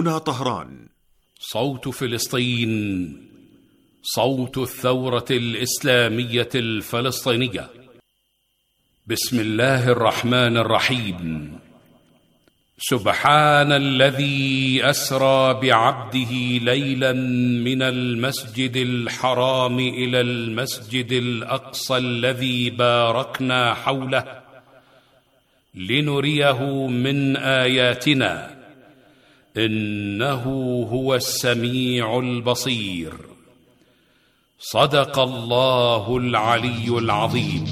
هنا طهران. صوت فلسطين، صوت الثورة الإسلامية الفلسطينية. بسم الله الرحمن الرحيم. سبحان الذي أسرى بعبده ليلا من المسجد الحرام إلى المسجد الأقصى الذي باركنا حوله لنريه من آياتنا إنه هو السميع البصير. صدق الله العلي العظيم.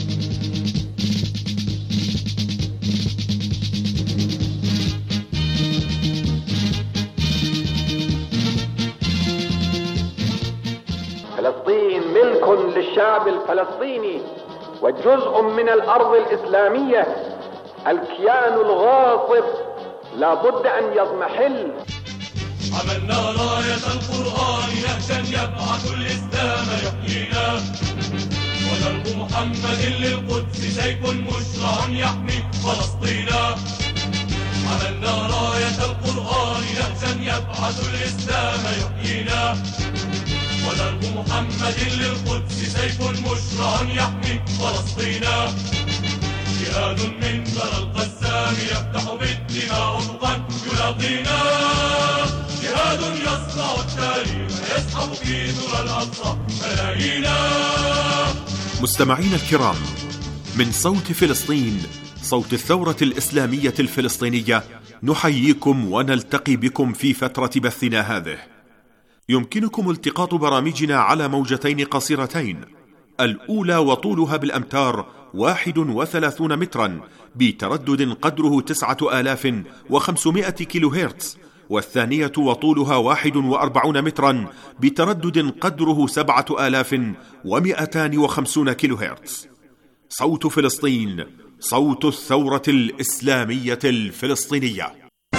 فلسطين ملك للشعب الفلسطيني وجزء من الأرض الإسلامية. الكيان الغاصب لا بد أن يضمحل. عملنا راية القرآن نهجا يبعث الإسلام يحيينا، ودرب محمد للقدس سيف مشرع يحمي فلسطينا. عملنا راية القرآن نهجا يبعث الإسلام يحيينا، ودرب محمد للقدس سيف مشرع يحمي فلسطينا. جهاد من بر القسام يفتح بالدماء أفقا يلاقينا، جهاد يصنع التاريخ يسحب في ذرى الأقصى ملايينا. مستمعين الكرام، من صوت فلسطين، صوت الثورة الإسلامية الفلسطينية، نحييكم ونلتقي بكم في فترة بثنا هذه. يمكنكم التقاط برامجنا على موجتين قصيرتين، الأولى وطولها بالأمتار 31 مترا بتردد قدره 9500 كيلو هرتز، والثانية وطولها 41 مترا بتردد قدره 7250 كيلو هرتز. صوت فلسطين، صوت الثورة الإسلامية الفلسطينية.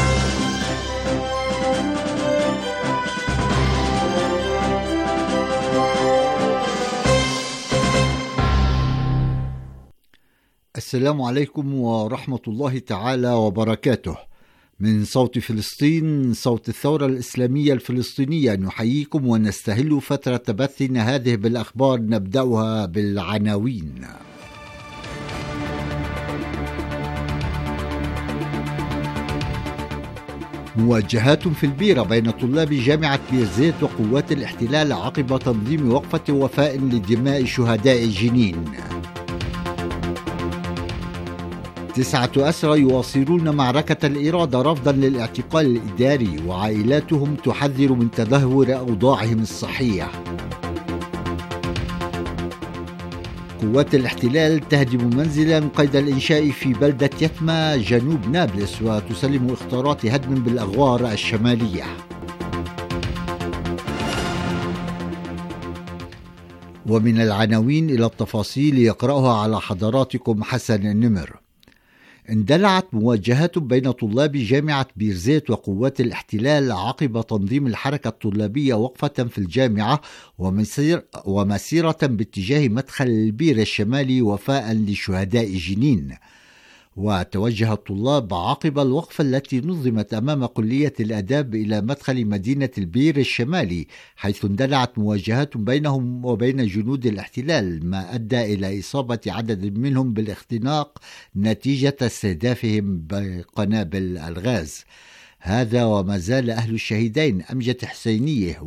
السلام عليكم ورحمة الله تعالى وبركاته. من صوت فلسطين، صوت الثورة الإسلامية الفلسطينية، نحييكم ونستهل فترة بثنا هذه بالأخبار. نبدأها بالعناوين. مواجهات في البيرة بين طلاب جامعة بيرزيت وقوات الاحتلال عقب تنظيم وقفة وفاء لدماء شهداء جنين. 9 أسرى يواصلون معركة الإرادة رفضا للاعتقال الإداري، وعائلاتهم تحذر من تدهور أوضاعهم الصحية. قوات الاحتلال تهدم منزلا قيد الإنشاء في بلدة يتما جنوب نابلس، وتسلم اختارات هدم بالأغوار الشمالية. ومن العناوين إلى التفاصيل يقرأها على حضراتكم حسن النمر. اندلعت مواجهات بين طلاب جامعة بيرزيت وقوات الاحتلال عقب تنظيم الحركة الطلابية وقفة في الجامعة ومسيرة باتجاه مدخل البير الشمالي وفاء لشهداء جنين. وتوجه الطلاب عقب الوقفة التي نظمت أمام كلية الآداب إلى مدخل مدينة البير الشمالي، حيث اندلعت مواجهات بينهم وبين جنود الاحتلال، ما أدى إلى إصابة عدد منهم بالاختناق نتيجة استهدافهم بقنابل الغاز. هذا وما زال أهل الشهيدين أمجد حسينية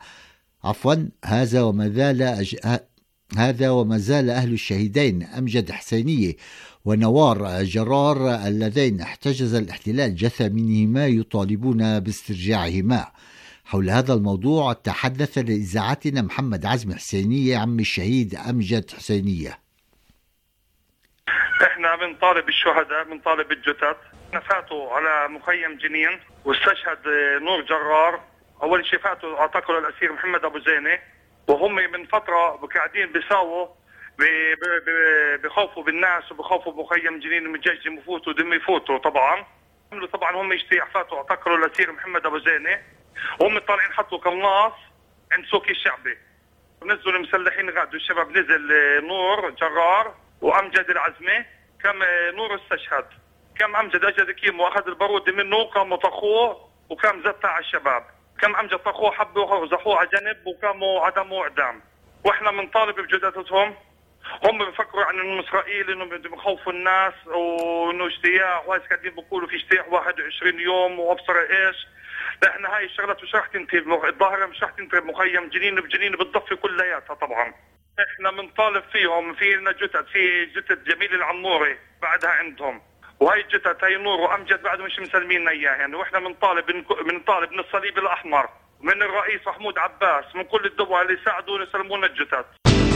هذا وما زال أهل الشهيدين أمجد حسينية ونوار جرار اللذين احتجز الاحتلال جثمانهما يطالبون باسترجاعهما. حول هذا الموضوع تحدث لإذاعتنا محمد عزمي حسينية عم الشهيد أمجد حسينية. احنا بنطالب الشهداء، بنطالب الجثث. فاتوا على مخيم جنين واستشهد نور جرار. اول شيء فاتوا اعتقلوا الاسير محمد ابو زينه، وهم من فتره قاعدين بيساووا بخوفوا بالناس وبخوفوا بمخيم جنين المجيجم يفوتوا دم يفوتوا. طبعا هم اجتياح فاتوا اعتقلوا الاسير محمد ابو زينه، وهم طالعين حطوا قناص عند سوق الشعبي، نزلوا المسلحين غادوا الشباب. نزل نور جرار وامجد العزمي. كم نور استشهد، كم امجد اجد كيمو واخذ البارود منه، قاموا طخوه وكان مزتع على الشباب، كم امجد طخوه حبوا وزحوه على جنب وكانوا عدموا اعدام، واحنا بنطالب بجثثهم. هم بفكروا عن انه اسرائيل انه بدهم يخوفوا الناس وانه اجتياح، وهي قاعدين بيقولوا في اجتياح 21 يوم وابصر ايش. لان هاي الشغلات مش رح تنتهي، الظاهره مش رح تنتهي بمخيم جنين بجنين بالضفه كلياتها. طبعا احنا بنطالب فيهم، في لنا جثث، في جثث جميل العموري بعدها عندهم، وهي الجثث هي نور وامجد بعد مش مسلميننا اياها يعني. واحنا بنطالب من الصليب الاحمر، من الرئيس محمود عباس، من كل الدول اللي يساعدوا يسلمونا الجثث.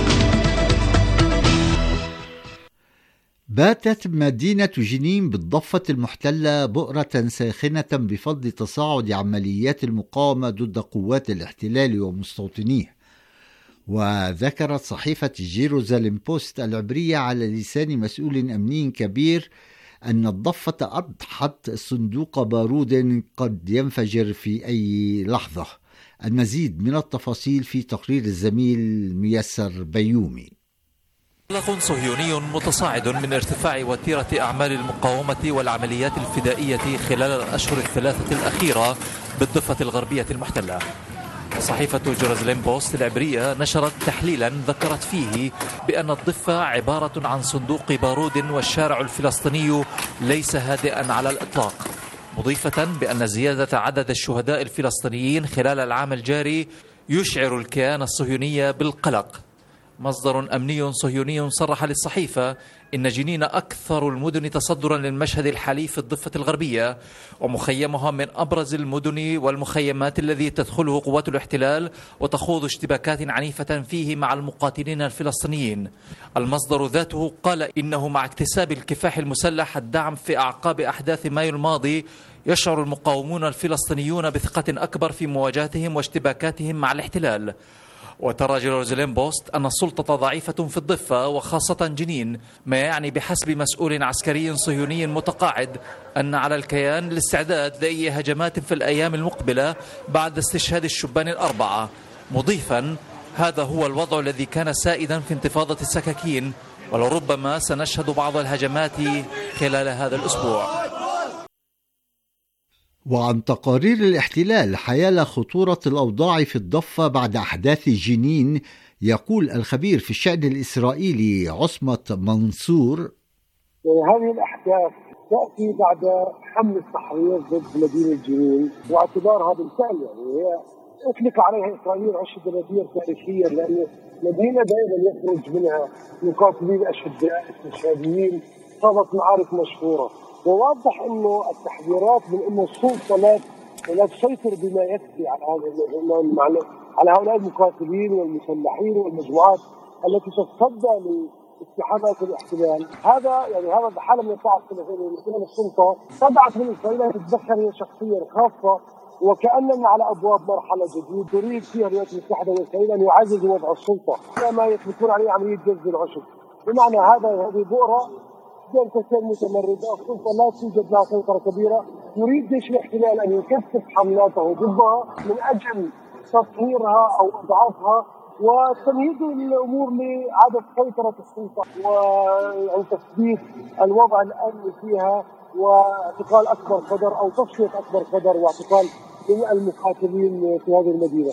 باتت مدينة جنين بالضفة المحتلة بؤرة ساخنة بفضل تصاعد عمليات المقاومة ضد قوات الاحتلال ومستوطنيه. وذكرت صحيفة جيروزاليم بوست العبرية على لسان مسؤول أمني كبير أن الضفة أضحت صندوق بارود قد ينفجر في أي لحظة. المزيد من التفاصيل في تقرير الزميل ميسر بيومي. قلق صهيوني متصاعد من ارتفاع وتيرة أعمال المقاومة والعمليات الفدائية خلال الأشهر الثلاثة الأخيرة بالضفة الغربية المحتلة. صحيفة جيروزاليم بوست العبرية نشرت تحليلا ذكرت فيه بأن الضفة عبارة عن صندوق بارود، والشارع الفلسطيني ليس هادئا على الإطلاق، مضيفة بأن زيادة عدد الشهداء الفلسطينيين خلال العام الجاري يشعر الكيان الصهيوني بالقلق. مصدر أمني صهيوني صرح للصحيفة إن جنين أكثر المدن تصدرا للمشهد الحالي في الضفة الغربية، ومخيمها من أبرز المدن والمخيمات الذي تدخله قوات الاحتلال وتخوض اشتباكات عنيفة فيه مع المقاتلين الفلسطينيين. المصدر ذاته قال إنه مع اكتساب الكفاح المسلح الدعم في أعقاب أحداث مايو الماضي، يشعر المقاومون الفلسطينيون بثقة أكبر في مواجهتهم واشتباكاتهم مع الاحتلال. وترى جيروزاليم بوست أن السلطة ضعيفة في الضفة وخاصة جنين، ما يعني بحسب مسؤول عسكري صهيوني متقاعد أن على الكيان الاستعداد لأي هجمات في الأيام المقبلة بعد استشهاد الشبان الأربعة، مضيفا هذا هو الوضع الذي كان سائدا في انتفاضة السكاكين، ولربما سنشهد بعض الهجمات خلال هذا الأسبوع. وعن تقارير الاحتلال حيال خطورة الأوضاع في الضفة بعد أحداث جنين، يقول الخبير في الشأن الإسرائيلي عصمة منصور: هذه الأحداث تأتي بعد حمل التحرير ضد مدينة جنين، واعتبارها بالفعل يعني هي أطلق عليها إسرائيل عش دنابير تاريخيا، لأن مدينة دائما يخرج منها مقاتلين أشداء استشهاديين، صارت معارك مشهورة. وواضح انه التحذيرات من انه السلطه لا تسيطر بما يكفي على هؤلاء المقاتلين والمسلحين والمجموعات التي تتصدى لاقتحامات الاحتلال. هذا حاله من الضعف من السلطه تبعت من اسرائيل تتدخل هي شخصيا خاصه، وكاننا على ابواب مرحله جديده تريد فيها الولايات المتحده واسرائيل ان يعززوا وضع السلطه كما يطلقون عليه عمليه جز العشب. بمعنى هذه بؤره دول كثير متمردة، السلطة لا توجد لها سيطرة كبيرة، يريد جيش الاحتلال أن يكثف حملاته ضدها من أجل تطهيرها أو إضعافها وتمهيد الأمور لعدم سيطرة السلطة وتثبيت الوضع الأمني فيها واعتقال أكبر قدر أو تصفية أكبر قدر واعتقال جميع المقاتلين في هذه المدينة.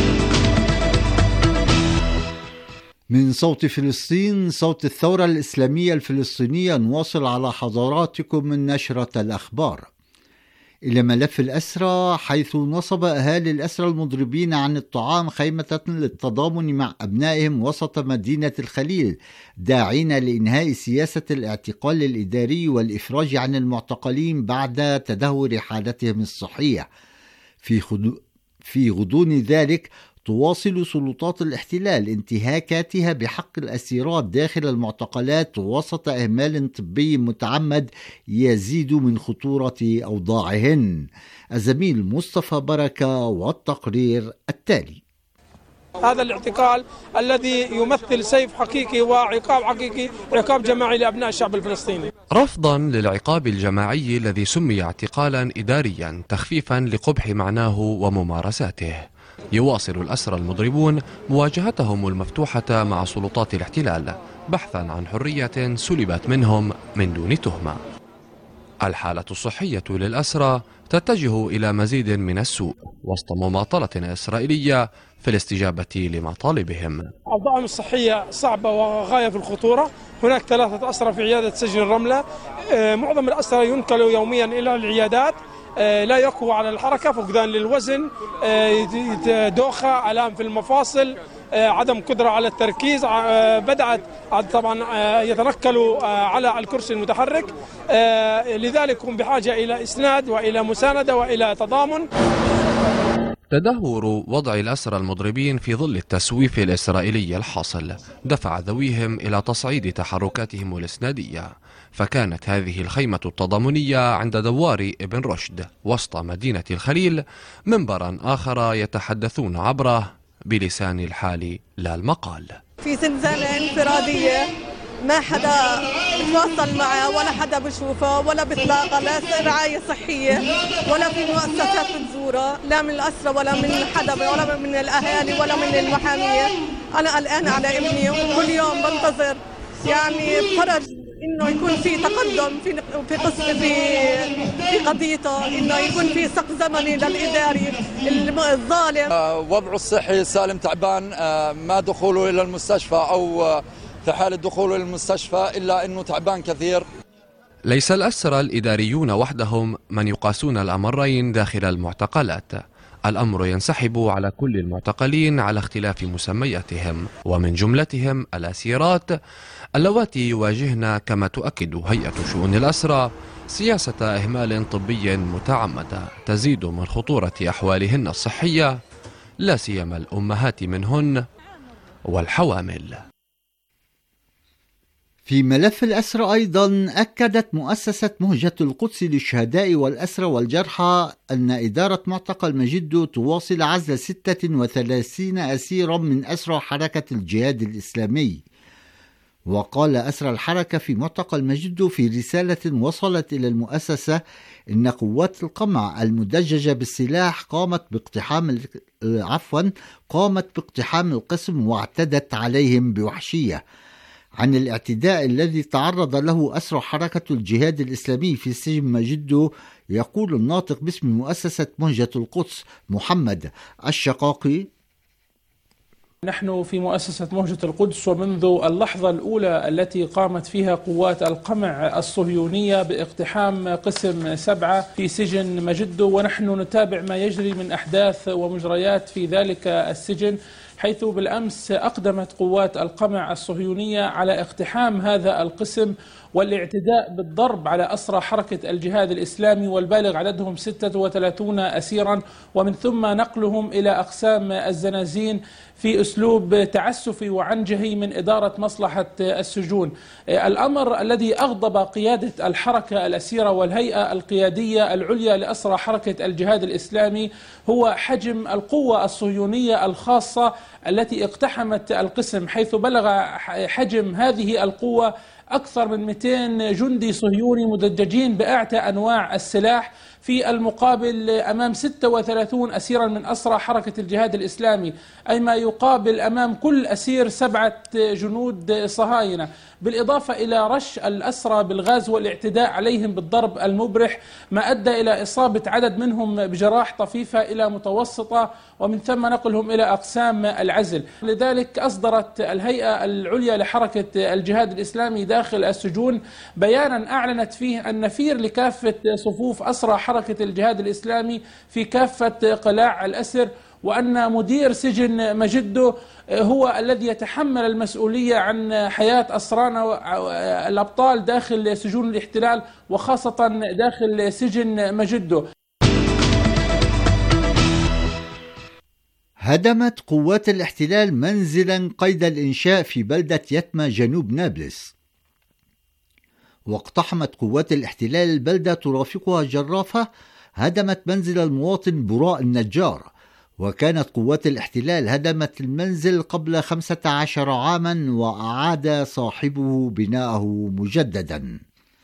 من صوت فلسطين، صوت الثورة الإسلامية الفلسطينية، نواصل على حضراتكم من نشرة الأخبار إلى ملف الأسرى، حيث نصب أهالي الأسرى المضربين عن الطعام خيمة للتضامن مع أبنائهم وسط مدينة الخليل، داعين لإنهاء سياسة الاعتقال الإداري والإفراج عن المعتقلين بعد تدهور حالتهم الصحية. في غضون ذلك تواصل سلطات الاحتلال انتهاكاتها بحق الأسيرات داخل المعتقلات وسط إهمال طبي متعمد يزيد من خطورة أوضاعهن. الزميل مصطفى بركة والتقرير التالي. هذا الاعتقال الذي يمثل سيف حقيقي وعقاب حقيقي، عقاب جماعي لأبناء الشعب الفلسطيني، رفضا للعقاب الجماعي الذي سمي اعتقالا إداريا تخفيفا لقبح معناه وممارساته. يواصل الأسرى المضربون مواجهتهم المفتوحة مع سلطات الاحتلال بحثا عن حرية سلبت منهم من دون تهمة. الحالة الصحية للأسرى تتجه إلى مزيد من السوء وسط مماطلة إسرائيلية في الاستجابة لمطالبهم. أوضاعهم الصحية صعبة وغاية في الخطورة. هناك 3 أسرى في عيادة سجن الرملة. معظم الأسرى ينقلوا يوميا إلى العيادات، لا يقوى على الحركة، فقدان للوزن، دوخة، آلام في المفاصل، عدم قدرة على التركيز. بدأت طبعا يتنقلوا على الكرسي المتحرك، لذلك هم بحاجة إلى إسناد وإلى مساندة وإلى تضامن. تدهور وضع الأسرى المضربين في ظل التسويف الإسرائيلي الحاصل دفع ذويهم إلى تصعيد تحركاتهم الإسنادية، فكانت هذه الخيمة التضامنية عند دوار ابن رشد وسط مدينة الخليل منبرا آخر يتحدثون عبره بلسان الحال لا المقال. في زنزانة انفرادية ما حدا بتواصل معه ولا حدا بشوفه ولا بتلاقى، لا رعاية صحية ولا في مؤسسات بتزوره، لا من الأسرى ولا من حدا ولا من الأهالي ولا من المحامية. أنا قلقانة على ابني وكل يوم بنتظر يعني فرج إنه يكون في تقدم في قصة في قضيته، إنه يكون في سقف زمني للإداري الظالم. وضعه الصحي سالم تعبان، ما دخوله إلى المستشفى أو في حالة دخوله للمستشفى إلا أنه تعبان كثير. ليس الأسرى الإداريون وحدهم من يقاسون الأمرين داخل المعتقلات، الأمر ينسحب على كل المعتقلين على اختلاف مسمياتهم، ومن جملتهم الأسيرات اللواتي يواجهن كما تؤكد هيئة شؤون الأسرى سياسة إهمال طبي متعمدة تزيد من خطورة أحوالهن الصحية، لا سيما الأمهات منهن والحوامل. في ملف الأسرى أيضا أكدت مؤسسة مهجة القدس للشهداء والأسرى والجرحى أن إدارة معتقل مجدو تواصل عزل 36 أسيرا من أسرى حركة الجهاد الإسلامي. وقال أسرى الحركة في معتقل مجدو في رسالة وصلت إلى المؤسسة إن قوات القمع المدججة بالسلاح قامت باقتحام القسم واعتدت عليهم بوحشية. عن الاعتداء الذي تعرض له أسرى حركة الجهاد الإسلامي في سجن مجدو يقول الناطق باسم مؤسسة مهجة القدس محمد الشقاقي: نحن في مؤسسة مهجة القدس ومنذ اللحظة الأولى التي قامت فيها قوات القمع الصهيونية باقتحام قسم 7 في سجن مجدو، ونحن نتابع ما يجري من أحداث ومجريات في ذلك السجن، حيث بالأمس أقدمت قوات القمع الصهيونية على اقتحام هذا القسم والاعتداء بالضرب على أسرى حركة الجهاد الإسلامي والبالغ عددهم 36 أسيرا، ومن ثم نقلهم إلى أقسام الزنازين في أسلوب تعسفي وعنجهي من إدارة مصلحة السجون. الأمر الذي أغضب قيادة الحركة الأسيرة والهيئة القيادية العليا لأسرى حركة الجهاد الإسلامي هو حجم القوة الصهيونية الخاصة التي اقتحمت القسم، حيث بلغ حجم هذه القوة أكثر من 200 جندي صهيوني مدججين بأعتى أنواع السلاح، في المقابل أمام 36 أسيرا من أسرى حركة الجهاد الإسلامي، أي ما يقابل أمام كل أسير 7 جنود صهاينة، بالإضافة إلى رش الأسرى بالغاز والاعتداء عليهم بالضرب المبرح، ما أدى إلى إصابة عدد منهم بجراح طفيفة إلى متوسطة، ومن ثم نقلهم إلى أقسام العزل. لذلك أصدرت الهيئة العليا لحركة الجهاد الإسلامي داخل السجون بيانا أعلنت فيه النفير لكافة صفوف أسرى حركة الجهاد الإسلامي في كافة قلاع الأسر، وأن مدير سجن مجدو هو الذي يتحمل المسؤولية عن حياة أسرانا الأبطال داخل سجون الاحتلال وخاصة داخل سجن مجدو. هدمت قوات الاحتلال منزلا قيد الإنشاء في بلدة يتمة جنوب نابلس. واقتحمت قوات الاحتلال البلدة ترافقها جرافة هدمت منزل المواطن براء النجار، وكانت قوات الاحتلال هدمت المنزل قبل 15 عاما وأعاد صاحبه بناءه مجددا.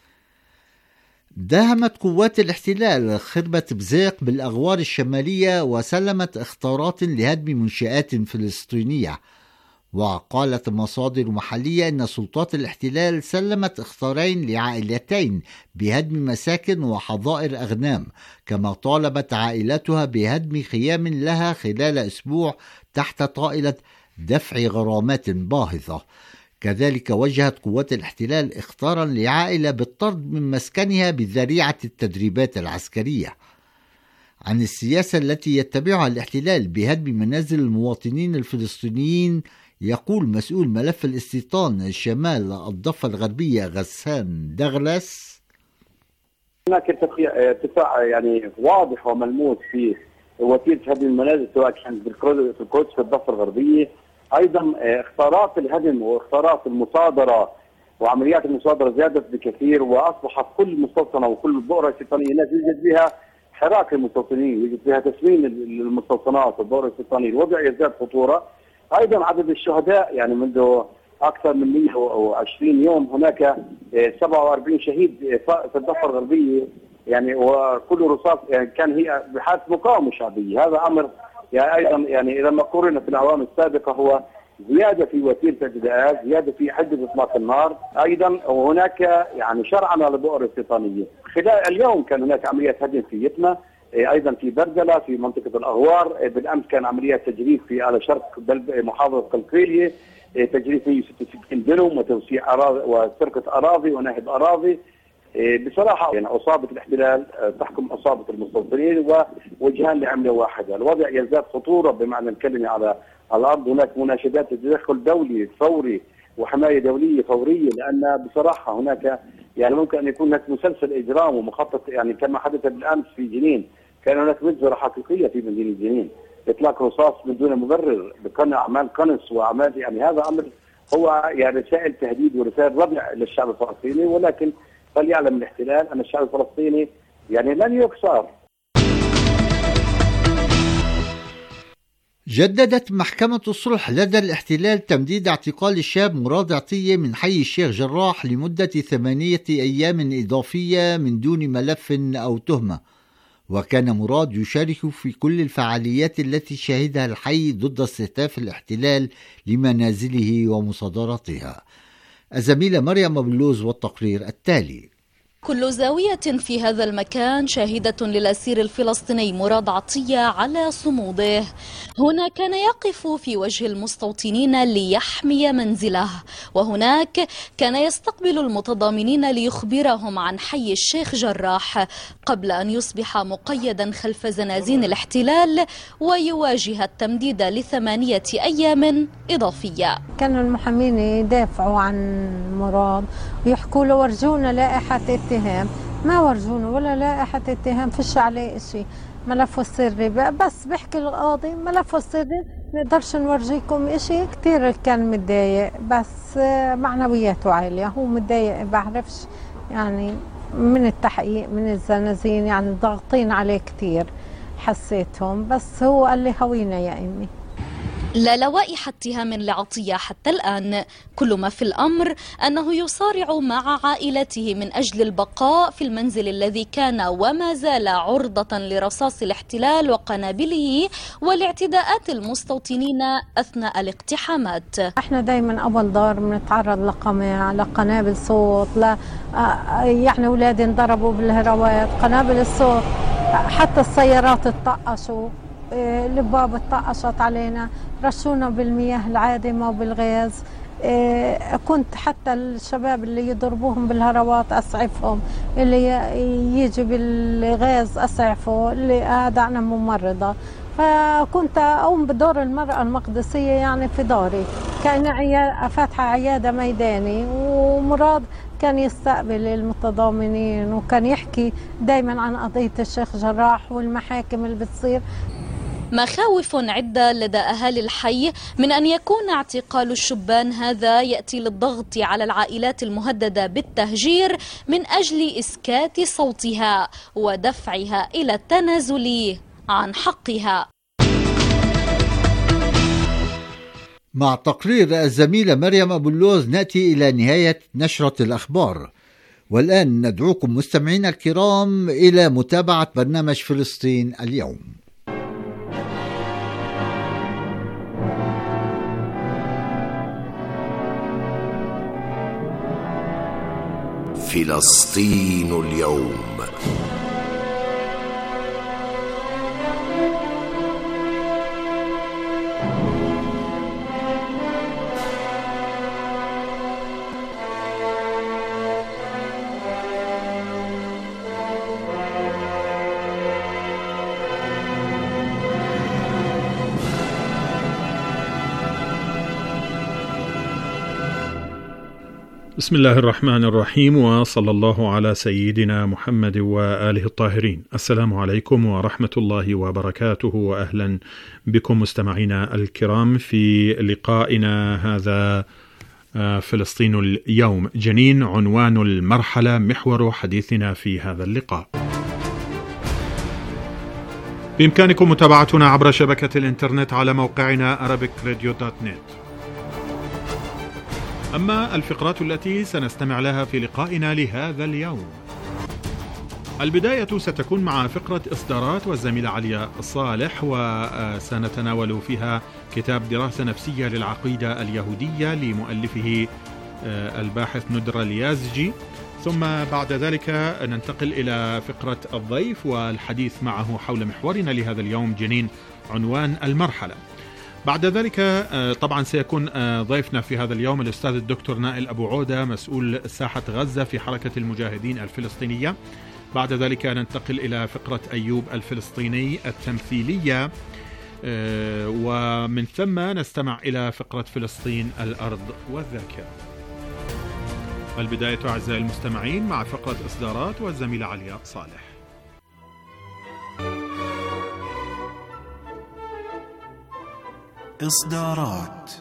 داهمت قوات الاحتلال خربة بزيق بالأغوار الشمالية وسلمت اختارات لهدم منشآت فلسطينية، وقالت مصادر محلية أن سلطات الاحتلال سلمت إخطارين لعائلتين بهدم مساكن وحظائر أغنام، كما طالبت عائلتها بهدم خيام لها خلال أسبوع تحت طائلة دفع غرامات باهظة. كذلك وجهت قوات الاحتلال إخطارا لعائلة بالطرد من مسكنها بذريعة التدريبات العسكرية. عن السياسة التي يتبعها الاحتلال بهدم منازل المواطنين الفلسطينيين يقول مسؤول ملف الاستيطان شمال الضفة الغربية غسان دغلس: هناك ارتفاع يعني واضح وملموس في وتيرة هدم المنازل، سواء كانت في القدس في الضفة الغربية، ايضا اختارات الهدم واختارات المصادرة وعمليات المصادرة زادت بكثير، واصبحت كل مستوطنة وكل بؤرة استيطانية يوجد بها حراك المستوطنين، يوجد بها تسمين المستوطنات والبؤرة الاستيطانية، الوضع يزداد خطورة. ايضا عدد الشهداء يعني منذ اكثر من 120 يوم هناك 47 شهيد في الضفة الغربية، يعني وكل رصاص يعني كان هي بحالة مقاومة شعبية. هذا امر يعني ايضا يعني لما قرن في الاعوام السابقة هو زيادة في وتيرة الاعتداءات، زيادة في حدة اطلاق النار، ايضا وهناك يعني شرعنة لبؤرة استيطانية. خلال اليوم كان هناك عمليات هدم في يتمة، ايضا في برجلة في منطقة الاغوار، بالامس كان عمليات تجريف في على شرق محافظة قلقيلية، تجريف 166 دنم وتوسيع اراضي وسرقة اراضي ونهب اراضي. بصراحة يعني عصابة الاحتلال تحكم عصابة المستوطنين ووجهان لعملة واحدة. الوضع يزداد خطورة بمعنى الكلمة على الأرض. هناك مناشدات تدخل دولي فوري وحماية دولية فورية، لأن بصراحة هناك يعني ممكن أن يكون هناك مسلسل إجرام ومخطط، يعني كما حدث بالأمس في جنين، كان هناك مجزرة حقيقية في مدينة جنين، إطلاق رصاص من دون مبرر بقناع أعمال قنص وأعمال، يعني هذا أمر هو يعني رسائل تهديد ورسائل ردع للشعب الفلسطيني. ولكن فليعلم الاحتلال أن الشعب الفلسطيني يعني لن يكسر. جددت محكمة الصلح لدى الاحتلال تمديد اعتقال الشاب مراد عطية من حي الشيخ جراح لمدة 8 أيام إضافية من دون ملف أو تهمة. وكان مراد يشارك في كل الفعاليات التي شهدها الحي ضد استهداف الاحتلال لمنازله ومصادرتها. الزميلة مريم بلوز والتقرير التالي. كل زاوية في هذا المكان شاهدة للأسير الفلسطيني مراد عطية على صموده. هنا كان يقف في وجه المستوطنين ليحمي منزله، وهناك كان يستقبل المتضامنين ليخبرهم عن حي الشيخ جراح قبل أن يصبح مقيدا خلف زنازين الاحتلال ويواجه التمديد ل8 أيام إضافية. كانوا المحامين يدافعوا عن مراد ويحكوا له ورجونا لائحة اتهام، ما ورجونا ولا لائحة اتهام، فيش عليه شيء، ملفه السري بس بيحكي القاضي ملفه السري نقدرش نورجيكم شيء. كتير كان متضايق، بس معنوياته عالية، هو متضايق بعرفش يعني من التحقيق من الزنازين، يعني ضاغطين عليه كتير حسيتهم، بس هو قال لي هوينا يا امي. لا لوائح اتهام لعطية حتى الآن، كل ما في الأمر أنه يصارع مع عائلته من أجل البقاء في المنزل الذي كان وما زال عرضة لرصاص الاحتلال وقنابله والاعتداءات المستوطنين أثناء الاقتحامات. احنا دايما أول دار بنتعرض لقمع، لقنابل صوت، يعني أولادي انضربوا بالهروات، قنابل الصوت، حتى السيارات اتطقشوا، الباب اتطقشت علينا، رشونا بالمياه العادمة وبالغاز. كنت حتى الشباب اللي يضربوهم بالهروات أسعفهم، اللي يجي بالغاز أسعفه، اللي أنا ممرضة، فكنت أقوم بدور المرأة المقدسية يعني في داري، كأن فاتحة عيادة ميداني. ومراد كان يستقبل المتضامنين وكان يحكي دايما عن قضية الشيخ جراح والمحاكم اللي بتصير. مخاوف عدة لدى أهالي الحي من أن يكون اعتقال الشبان هذا يأتي للضغط على العائلات المهددة بالتهجير من أجل إسكات صوتها ودفعها إلى التنازل عن حقها. مع تقرير الزميلة مريم أبو اللوز نأتي إلى نهاية نشرة الأخبار، والآن ندعوكم مستمعينا الكرام إلى متابعة برنامج فلسطين اليوم. فلسطين اليوم. بسم الله الرحمن الرحيم، وصلى الله على سيدنا محمد وآله الطاهرين. السلام عليكم ورحمة الله وبركاته، وأهلا بكم مستمعينا الكرام في لقائنا هذا فلسطين اليوم. جنين عنوان المرحلة محور حديثنا في هذا اللقاء. بإمكانكم متابعتنا عبر شبكة الإنترنت على موقعنا arabicradio.net. أما الفقرات التي سنستمع لها في لقائنا لهذا اليوم، البداية ستكون مع فقرة إصدارات والزميلة عليا صالح، وسنتناول فيها كتاب دراسة نفسية للعقيدة اليهودية لمؤلفه الباحث ندرة اليازجي. ثم بعد ذلك ننتقل إلى فقرة الضيف والحديث معه حول محورنا لهذا اليوم، جنين عنوان المرحلة. بعد ذلك طبعا سيكون ضيفنا في هذا اليوم الأستاذ الدكتور نائل أبو عودة، مسؤول ساحة غزة في حركة المجاهدين الفلسطينية. بعد ذلك ننتقل إلى فقرة أيوب الفلسطيني التمثيلية، ومن ثم نستمع إلى فقرة فلسطين الأرض والذاكرة. البداية أعزائي المستمعين مع فقرة إصدارات والزميلة عليا صالح. إصدارات.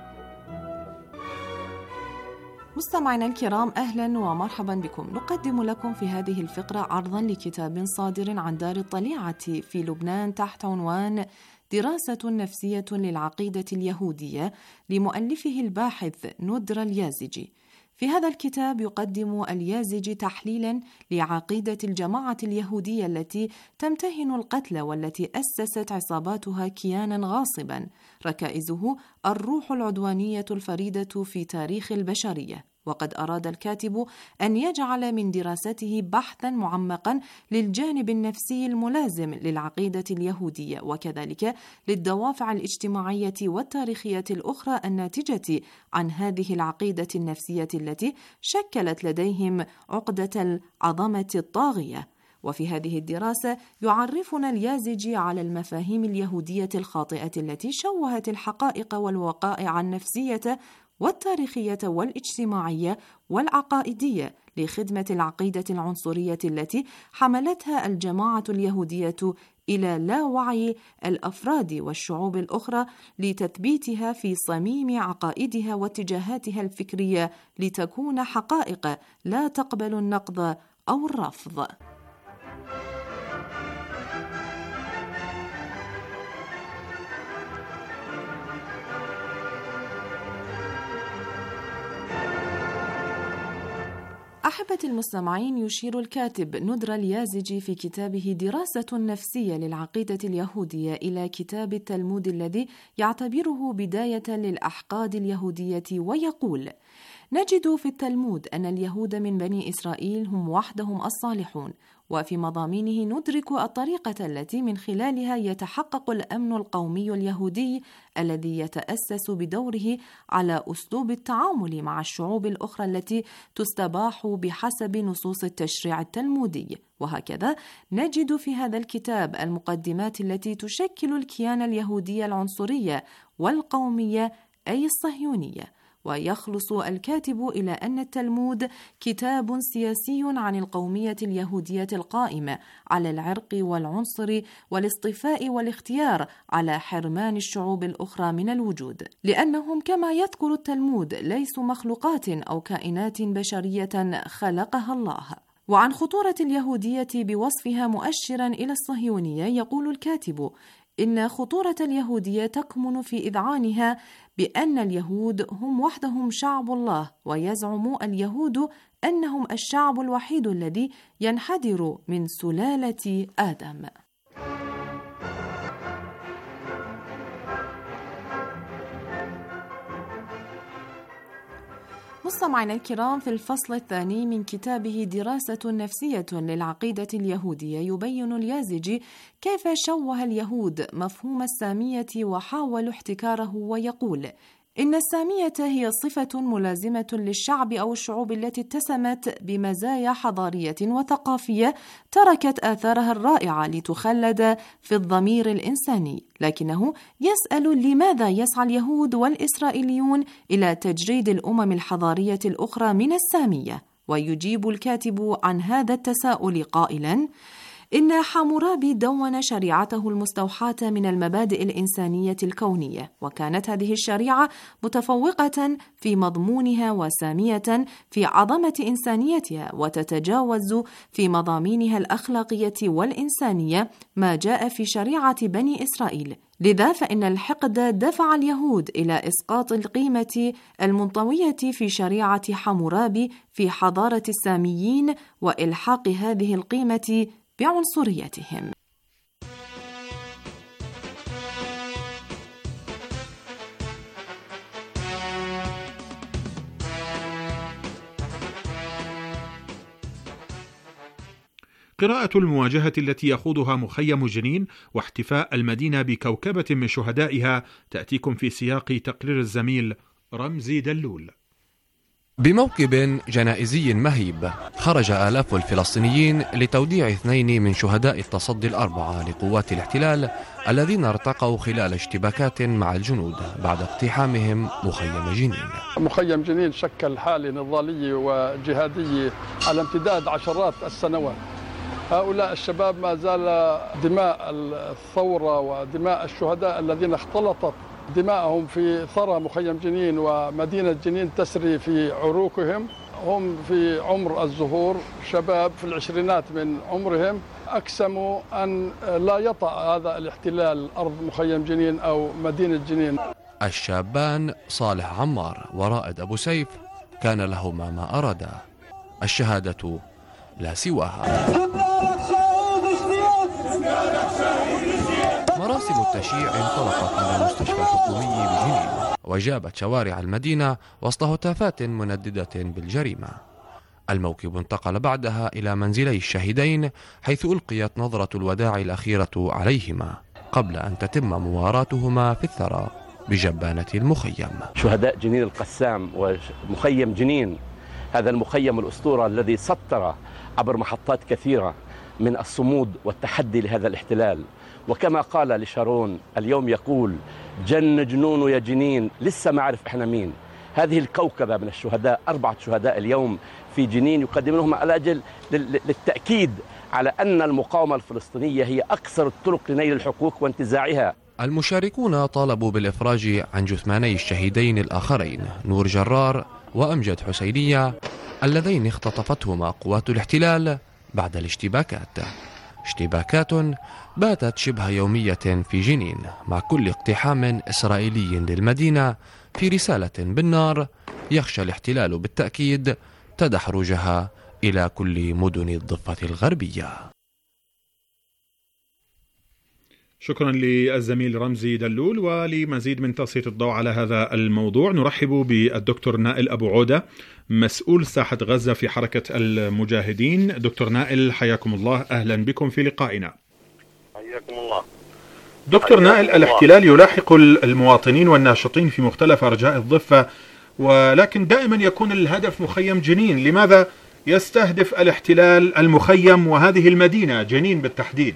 مستمعينا الكرام، أهلا ومرحبا بكم. نقدم لكم في هذه الفقرة عرضا لكتاب صادر عن دار الطليعة في لبنان تحت عنوان دراسة نفسية للعقيدة اليهودية لمؤلفه الباحث ندرة اليازجي. في هذا الكتاب يقدم اليازجي تحليلا لعقيدة الجماعة اليهودية التي تمتهن القتل والتي أسست عصاباتها كيانا غاصبا ركائزه الروح العدوانية الفريدة في تاريخ البشرية. وقد أراد الكاتب أن يجعل من دراسته بحثا معمقا للجانب النفسي الملازم للعقيدة اليهودية، وكذلك للدوافع الاجتماعية والتاريخية الأخرى الناتجة عن هذه العقيدة النفسية التي شكلت لديهم عقدة العظمة الطاغية. وفي هذه الدراسة يعرفنا اليازجي على المفاهيم اليهودية الخاطئة التي شوهت الحقائق والوقائع النفسية والتاريخية والاجتماعية والعقائدية لخدمة العقيدة العنصرية التي حملتها الجماعة اليهودية إلى لا وعي الأفراد والشعوب الأخرى لتثبيتها في صميم عقائدها واتجاهاتها الفكرية لتكون حقائق لا تقبل النقد أو الرفض. أحبة المستمعين، يشير الكاتب ندرة اليازجي في كتابه دراسة نفسية للعقيدة اليهودية إلى كتاب التلمود الذي يعتبره بداية للأحقاد اليهودية، ويقول: نجد في التلمود أن اليهود من بني إسرائيل هم وحدهم الصالحون، وفي مضامينه ندرك الطريقة التي من خلالها يتحقق الأمن القومي اليهودي الذي يتأسس بدوره على أسلوب التعامل مع الشعوب الأخرى التي تستباح بحسب نصوص التشريع التلمودي. وهكذا نجد في هذا الكتاب المقدمات التي تشكل الكيان اليهودي العنصرية والقومية أي الصهيونية. ويخلص الكاتب إلى أن التلمود كتاب سياسي عن القومية اليهودية القائمة على العرق والعنصر والاصطفاء والاختيار على حرمان الشعوب الأخرى من الوجود، لأنهم كما يذكر التلمود ليسوا مخلوقات أو كائنات بشرية خلقها الله. وعن خطورة اليهودية بوصفها مؤشرا إلى الصهيونية يقول الكاتب: إن خطورة اليهودية تكمن في إذعانها بأن اليهود هم وحدهم شعب الله، ويزعم اليهود أنهم الشعب الوحيد الذي ينحدر من سلالة آدم. مستمعينا الكرام، في الفصل الثاني من كتابه دراسة نفسية للعقيدة اليهودية يبين اليازجي كيف شوه اليهود مفهوم السامية وحاولوا احتكاره، ويقول إن السامية هي صفة ملازمة للشعب أو الشعوب التي اتسمت بمزايا حضارية وثقافية تركت آثارها الرائعة لتخلد في الضمير الإنساني، لكنه يسأل لماذا يسعى اليهود والإسرائيليون إلى تجريد الأمم الحضارية الأخرى من السامية؟ ويجيب الكاتب عن هذا التساؤل قائلاً: إن حمورابي دون شريعته المستوحاة من المبادئ الإنسانية الكونية، وكانت هذه الشريعة متفوقة في مضمونها وسامية في عظمة إنسانيتها، وتتجاوز في مضامينها الأخلاقية والإنسانية ما جاء في شريعة بني إسرائيل. لذا فإن الحقد دفع اليهود إلى إسقاط القيمة المنطوية في شريعة حمورابي في حضارة الساميين وإلحاق هذه القيمة بعنصريتهم. قراءة المواجهة التي يخوضها مخيم جنين واحتفاء المدينة بكوكبة من شهدائها تأتيكم في سياق تقرير الزميل رمزي دلول. بموكب جنائزي مهيب خرج آلاف الفلسطينيين لتوديع 2 من شهداء التصدي 4 لقوات الاحتلال الذين ارتقوا خلال اشتباكات مع الجنود بعد اقتحامهم مخيم جنين. مخيم جنين شكل حالة نضالية وجهادية على امتداد عشرات السنوات. هؤلاء الشباب ما زال دماء الثورة ودماء الشهداء الذين اختلطت دماءهم في ثرى مخيم جنين ومدينة جنين تسري في عروقهم. هم في عمر الزهور، شباب في العشرينات من عمرهم، أقسموا أن لا يطأ هذا الاحتلال أرض مخيم جنين أو مدينة جنين. الشابان صالح عمار ورائد أبو سيف كان لهما ما أرادا، الشهادة لا سواها. مراسم التشييع انطلقت من المستشفى الحكومي بجنين وجابت شوارع المدينة وسط هتافات منددة بالجريمة. الموكب انتقل بعدها إلى منزلي الشهيدين حيث ألقيت نظرة الوداع الأخيرة عليهما قبل أن تتم مواراتهما في الثرى بجبانة المخيم. شهداء جنين القسام ومخيم جنين، هذا المخيم الأسطورة الذي سطر عبر محطات كثيرة من الصمود والتحدي لهذا الاحتلال. وكما قال لشارون اليوم يقول: جن جنون يا جنين، لسه ما عرف احنا مين. هذه الكوكبة من الشهداء، 4 شهداء اليوم في جنين يقدمونهم على أجل للتأكيد على أن المقاومة الفلسطينية هي أكثر الطرق لنيل الحقوق وانتزاعها. المشاركون طالبوا بالإفراج عن جثماني الشهيدين الآخرين نور جرار وأمجد حسينية اللذين اختطفتهما قوات الاحتلال بعد الاشتباكات، اشتباكات باتت شبه يومية في جنين مع كل اقتحام إسرائيلي للمدينة في رسالة بالنار يخشى الاحتلال بالتأكيد تدحرجها إلى كل مدن الضفة الغربية. شكرا للزميل رمزي دلول. ولمزيد من تسليط الضوء على هذا الموضوع نرحب بالدكتور نائل أبو عودة، مسؤول ساحة غزة في حركة المجاهدين. دكتور نائل حياكم الله، أهلا بكم في لقائنا. حياكم الله. دكتور نائل، الاحتلال يلاحق المواطنين والناشطين في مختلف أرجاء الضفة، ولكن دائما يكون الهدف مخيم جنين. لماذا يستهدف الاحتلال المخيم وهذه المدينة جنين بالتحديد؟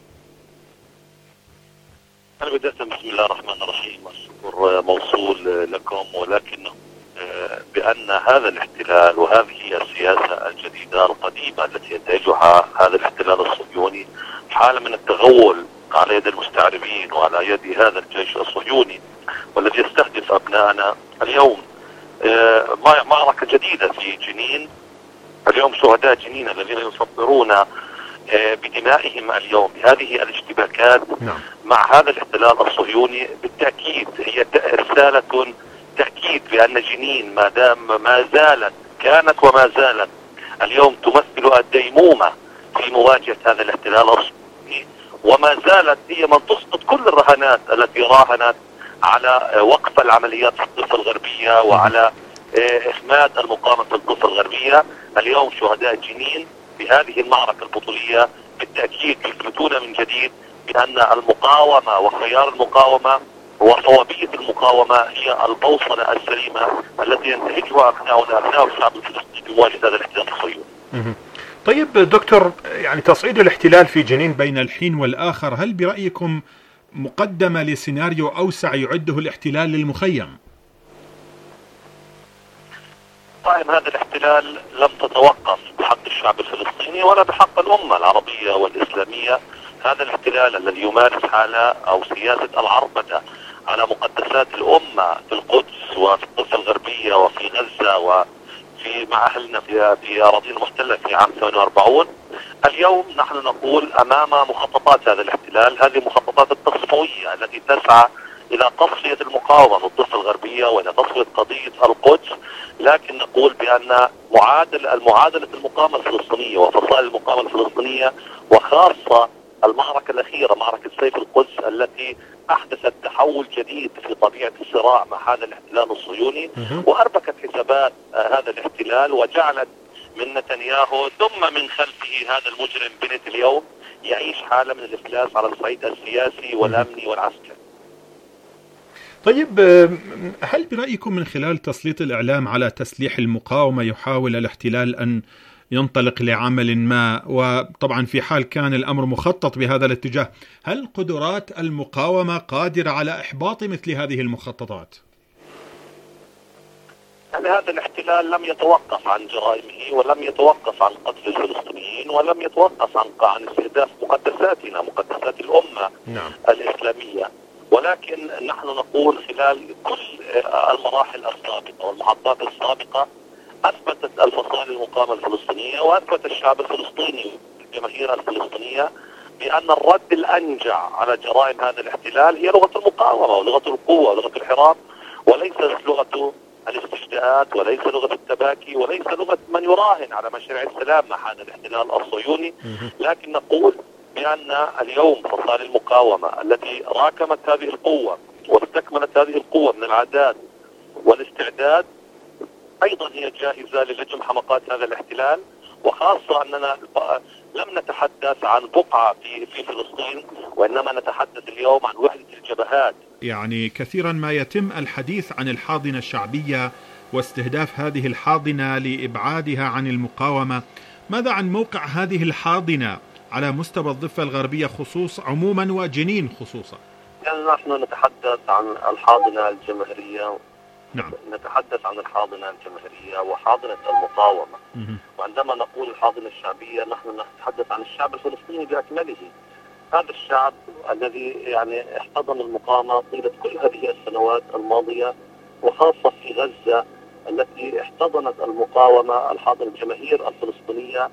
أنا بداية بسم الله الرحمن الرحيم، الشكر موصول لكم، ولكنه بأن هذا الاحتلال وهذه السياسة الجديدة القديمة التي ينتهجها هذا الاحتلال الصهيوني حالة من التغول على يد المستعربين وعلى يد هذا الجيش الصهيوني، والذي يستهدف أبنائنا اليوم. معركة جديدة في جنين اليوم، شهداء جنين الذين يصبرون بدمائهم اليوم. هذه الاشتباكات مع هذا الاحتلال الصهيوني بالتأكيد هي رسالة تأكيد بأن جنين ما زالت كانت وما زالت اليوم تمثل الديمومة في مواجهة هذا الاحتلال الصهيوني، وما زالت هي من تسقط كل الرهانات التي راهنت على وقف العمليات في الضفة الغربية وعلى إخماد المقاومة في الضفة الغربية. اليوم شهداء جنين بهذه المعركة البطولية بالتأكيد يثبتون من جديد بأن المقاومة وخيار المقاومة وصوابية المقاومة هي البوصلة السليمة التي ينتهجها أبناء الشعب الفلسطيني بمواجهة هذا الاحتلال الصهيوني. طيب دكتور، يعني تصعيد الاحتلال في جنين بين الحين والآخر، هل برأيكم مقدمة لسيناريو أوسع يعده الاحتلال للمخيم؟ طيب هذا الاحتلال لم تتوقف بحق الشعب الفلسطيني ولا بحق الأمة العربية والإسلامية. هذا الاحتلال الذي يمارس حالة أو سياسة العربدة على مقدسات الأمة في القدس وفي الضفة الغربية وفي غزة وفي مع أهلنا في أراضي المحتلة في عام 48. اليوم نحن نقول أمام مخططات هذا الاحتلال، هذه مخططات التصفوية التي تسعى إلى تصفية المقاومة في الضفة الغربية وإلى تصفية قضية القدس. لكن نقول بأن معادلة المقاومة الفلسطينية وفصائل المقاومة الفلسطينية وخاصة المعركة الأخيرة معركة سيف القدس التي أحدثت تحول جديد في طبيعة الصراع مع هذا الاحتلال الصهيوني وأربكت حسابات هذا الاحتلال وجعلت من نتنياهو ثم من خلفه هذا المجرم بنت اليوم يعيش حالة من الإفلاس على الصعيد السياسي والأمني والعسكري. طيب هل برأيكم من خلال تسليط الإعلام على تسليح المقاومة يحاول الاحتلال أن ينطلق لعمل ما، وطبعا في حال كان الأمر مخطط بهذا الاتجاه، هل قدرات المقاومة قادرة على إحباط مثل هذه المخططات؟ يعني هذا الاحتلال لم يتوقف عن جرائمه ولم يتوقف عن قتل الفلسطينيين ولم يتوقف عن استهداف مقدساتنا مقدسات الأمة الإسلامية. ولكن نحن نقول خلال كل المراحل السابقة والمحطات السابقة أثبتت الفصائل المقاومة الفلسطينية وأثبت الشعب الفلسطيني والجماهير الفلسطينية بأن الرد الأنجع على جرائم هذا الاحتلال هي لغة المقاومة ولغة القوة ولغة الحراب، وليس لغة الاستجداءات وليس لغة التباكي وليس لغة من يراهن على مشاريع السلام مع هذا الاحتلال الصهيوني. لكن نقول بأن اليوم فصائل المقاومة التي راكمت هذه القوة واستكملت هذه القوة من العداد والاستعداد أيضا هي جاهزة للجم حمقات هذا الاحتلال، وخاصة أننا لم نتحدث عن بقعة في فلسطين وإنما نتحدث اليوم عن وحدة الجبهات. يعني كثيرا ما يتم الحديث عن الحاضنة الشعبية واستهداف هذه الحاضنة لإبعادها عن المقاومة. ماذا عن موقع هذه الحاضنة على مستوى الضفة الغربية خصوص عموما وجنين خصوصا؟ يعني نحن نتحدث عن الحاضنة الجماهيرية. نعم. نتحدث عن الحاضنة الجماهيرية وحاضنة المقاومة. وعندما نقول الحاضنة الشعبية نحن نتحدث عن الشعب الفلسطيني بأكمله. هذا الشعب الذي يعني احتضن المقاومة طيلة كل هذه السنوات الماضية وخاصة في غزة التي احتضنت المقاومة الحاضنة الجماهير الفلسطينية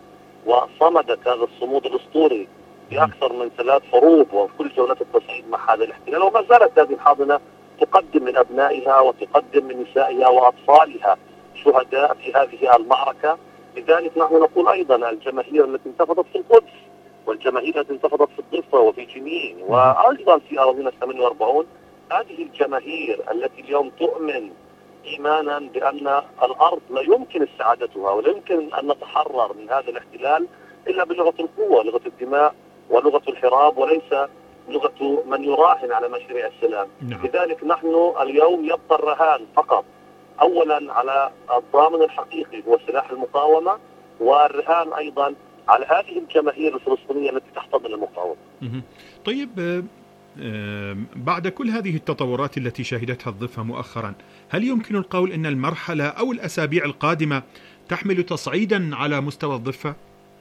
وصمدت هذا الصمود الأسطوري في أكثر من 3 حروب وكل جولات التصعيد مع هذا الاحتلال. وما زالت هذه الحاضنة تقدم من أبنائها وتقدم من نسائها وأطفالها شهداء في هذه المعركة. لذلك نحن نقول أيضا الجماهير التي انتفضت في القدس والجماهير التي انتفضت في الضفة وفي جنين وأيضا في أراضينا 48، هذه الجماهير التي اليوم تؤمن إيمانا بأن الأرض لا يمكن استعادتها ولا يمكن أن نتحرر من هذا الاحتلال إلا بلغة القوة، لغة الدماء ولغة الحراب وليس لغة من يراهن على مشاريع السلام. لذلك نحن اليوم يبقى الرهان فقط أولا على الضامن الحقيقي هو سلاح المقاومة، والرهان أيضا على هذه الجماهير الفلسطينية التي تحتضن المقاومة. طيب بعد كل هذه التطورات التي شهدتها الضفة مؤخرا، هل يمكن القول أن المرحلة أو الأسابيع القادمة تحمل تصعيدا على مستوى الضفة؟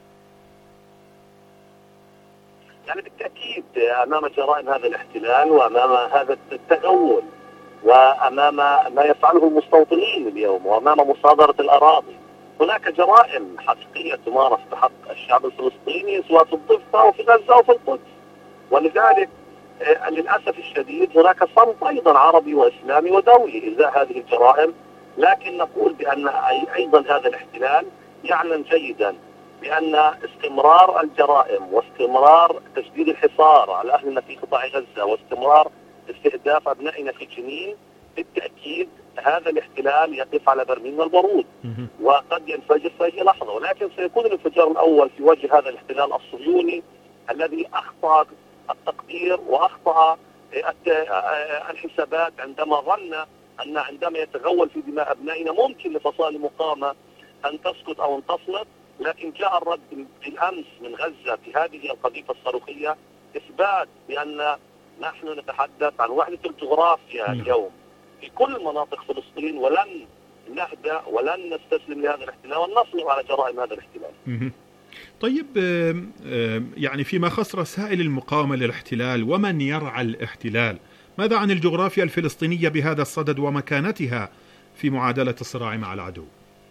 يعني بالتأكيد أمام جرائم هذا الاحتلال وأمام هذا التغول وأمام ما يفعله المستوطنين اليوم وأمام مصادرة الأراضي، هناك جرائم حقيقية تمارس بحق الشعب الفلسطيني سواء في الضفة وفي غزة وفي القدس. ولذلك للأسف الشديد هناك صمت أيضا عربي وإسلامي ودولي إزاء هذه الجرائم. لكن نقول بأن أيضا هذا الاحتلال يعلم جيدا بأن استمرار الجرائم واستمرار تشديد الحصار على أهلنا في قطاع غزة واستمرار استهداف أبنائنا في جنين بالتأكيد هذا الاحتلال يقف على برميل من البارود وقد ينفجر في أي لحظة، ولكن سيكون الانفجار الأول في وجه هذا الاحتلال الصهيوني الذي أخطأ التقدير وأخطأ الحسابات عندما ظن أن عندما يتغول في دماء أبنائنا ممكن لفصائل المقاومة أن تسقط أو أن تصمت، لكن جاء الرد بالأمس من غزة في هذه القذيفة الصاروخية إثبات بأن نحن نتحدث عن وحدة الجغرافيا اليوم في كل مناطق فلسطين، ولن نهدأ ولن نستسلم لهذا الاحتلال ونصبر على جرائم هذا الاحتلال. طيب، يعني فيما خص رسائل المقاومة للاحتلال ومن يرعى الاحتلال، ماذا عن الجغرافيا الفلسطينية بهذا الصدد ومكانتها في معادلة الصراع مع العدو؟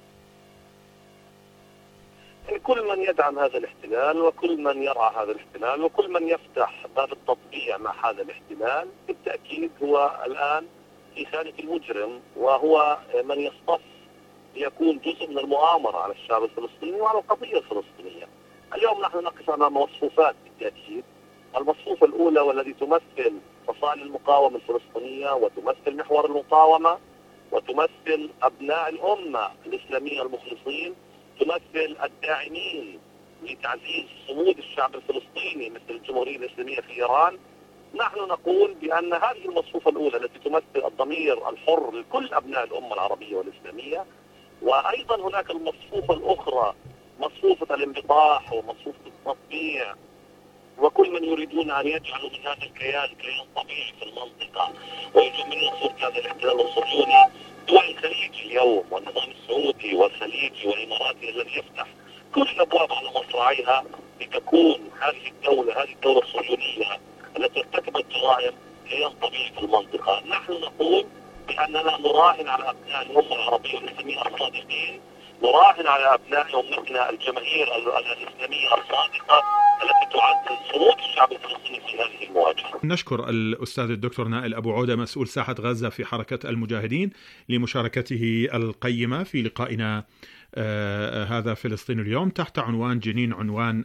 كل من يدعم هذا الاحتلال وكل من يرعى هذا الاحتلال وكل من يفتح باب التطبيع مع هذا الاحتلال بالتأكيد هو الآن في خانة المجرم، وهو من يصطف ليكون جزء من المؤامرة على الشعب الفلسطيني وعلى القضية الفلسطينية. اليوم نحن نقف أمام مصفوفات بالتأكيد. المصفوفة الأولى والذي تمثل فصائل المقاومة الفلسطينية وتمثل محور المقاومة وتمثل أبناء الأمة الإسلامية المخلصين، تمثل الداعمين لتعزيز صمود الشعب الفلسطيني مثل الجمهورية الإسلامية في إيران. نحن نقول بأن هذه المصفوفة الأولى التي تمثل الضمير الحر لكل أبناء الأمة العربية والإسلامية، وأيضا هناك المصفوفة الأخرى مصفوفة الانبطاح ومصفوفة التطبيع وكل من يريدون أن يجعلوا من هذا الكيان كيان طبيعي في المنطقة ويجملون صورة هذا الاحتلال الصهيوني. دول الخليج اليوم والنظام السعودي والخليجي والإماراتي الذي يفتح كل الأبواب على مصراعيها لتكون هذه الدولة الصهيونية التي ارتكبت جرائم كيان طبيعي في المنطقة. نحن نقول بأننا نراهن على أبناء الأمة العربية والإسلامية الصادقين، نراهن على أبناء أمتنا الجماهير الإسلامية الصادقة التي تعزز صمود الشعب الفلسطيني في هذه المواجهة. نشكر الأستاذ الدكتور نائل أبو عودة مسؤول ساحة غزة في حركة المجاهدين لمشاركته القيمة في لقائنا هذا فلسطين اليوم تحت عنوان جنين، عنوان